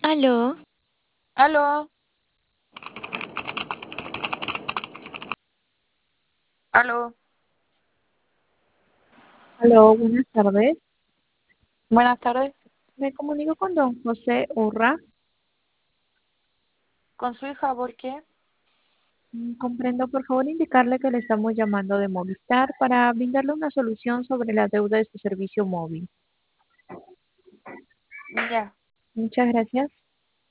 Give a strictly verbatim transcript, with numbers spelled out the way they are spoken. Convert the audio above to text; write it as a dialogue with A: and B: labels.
A: Aló,
B: Aló, aló.
C: Aló, buenas tardes.
B: Buenas tardes.
C: Me comunico con don José Urra.
B: ¿Con su hija por qué?
C: Mm, Comprendo, por favor, indicarle que le estamos llamando de Movistar para brindarle una solución sobre la deuda de su servicio móvil.
B: Ya.
C: Muchas gracias.